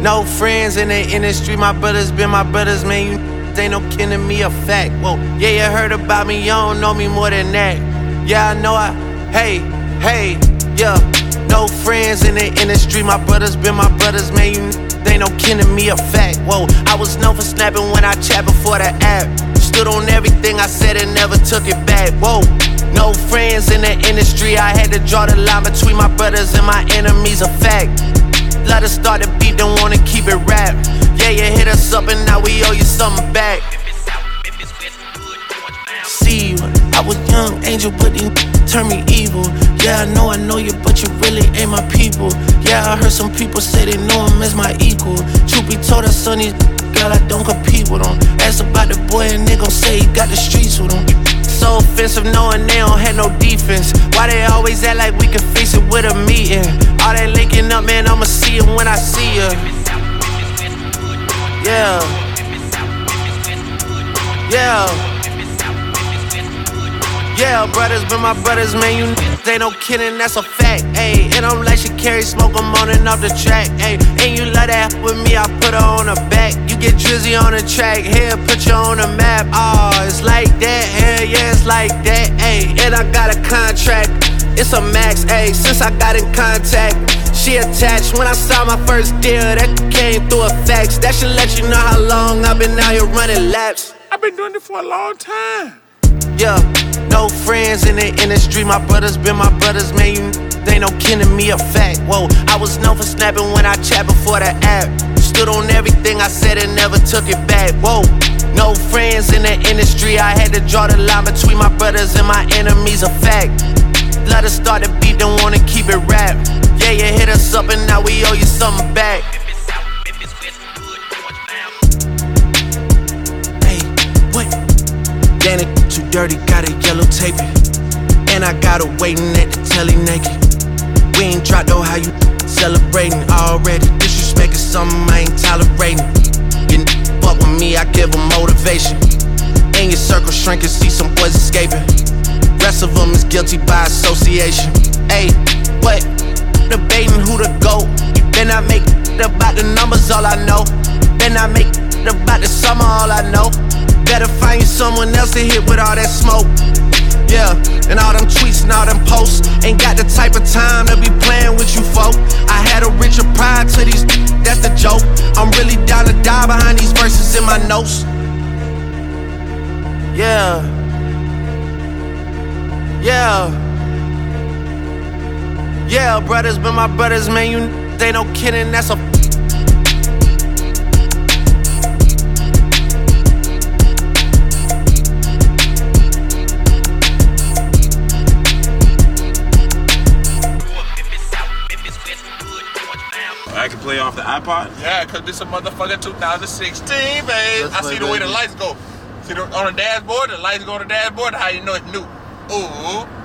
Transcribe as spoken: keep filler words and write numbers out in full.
no friends in the industry. My brothers been my brothers, man. You ain't no kin to me, a fact. Whoa, yeah, you heard about me, you don't know me more than that. Yeah, I know I, hey, hey, yeah. No friends in the industry. My brothers been my brothers, man. You ain't no kin to me, a fact. Whoa, I was known for snapping when I chat before the app. Stood on everything I said and never took it back. Whoa, no friends in the industry. I had to draw the line between my brothers and my enemies, a fact. Let us start the beat, don't wanna keep it rap. Yeah, you hit us up and now we owe you something back. See you, I was young angel, but you turned me evil. Yeah, I know I know you, but you really ain't my people. Yeah, I heard some people say they know him as my equal. Truth be told, I son these girl, I don't compete with them. Ask about the boy and they gon' say he got the streets with him. So offensive knowing they don't have no defense. Why they always act like we can fix it with a meeting? All that linking up, man, I'ma see it when I see ya. Yeah. Yeah. Yeah, brothers been my brothers, man, you ain't no kidding, that's a fact, ayy. And I'm like she carry smoke, I'm on and off the track, ayy. And you love that with me, I put her on her back. You get Drizzy on the track, here, put you on the map. Oh, it's like that, hell yeah, it's like that, ayy. And I got a contract, it's a max, ayy. Since I got in contact, she attached. When I saw my first deal, that came through a fax. That should let you know how long I've been out here running laps. I've been doing it for a long time. Yeah, no friends in the industry. My brothers been my brothers, man. You ain't no kin to me, a fact. Whoa, I was known for snapping when I chat before the app. Stood on everything I said and never took it back. Whoa, no friends in the industry. I had to draw the line between my brothers and my enemies, a fact. Let us start the beat, don't wanna keep it rap. Yeah, you hit us up and now we owe you something back. Hey, what? Danny too dirty, got a yellow tape it. And I got her waiting at the telly naked. We ain't dropped though, how you celebrating already? Disrespect is something I ain't tolerating. You fuck with me, I give them motivation. In your circle shrinking, see some boys escaping. Rest of them is guilty by association. Ayy, what? Debating who the GOAT. Then I make it about the numbers, all I know. Then I make it about the summer, all I know. Better find you someone else to hit with all that smoke. Yeah, and all them tweets and all them posts. Ain't got the type of time to be playing with you folk. I had a richer pride to these, that's the joke. I'm really down to die behind these verses in my notes. Yeah. Yeah. Yeah, brothers been my brothers, man. You ain't no kidding, that's a I can play off the iPod? Yeah, cause this a motherfucking two thousand sixteen, babe. I see the way the lights go. See the, on the dashboard, the lights go on the dashboard, how you know it's new. Ooh.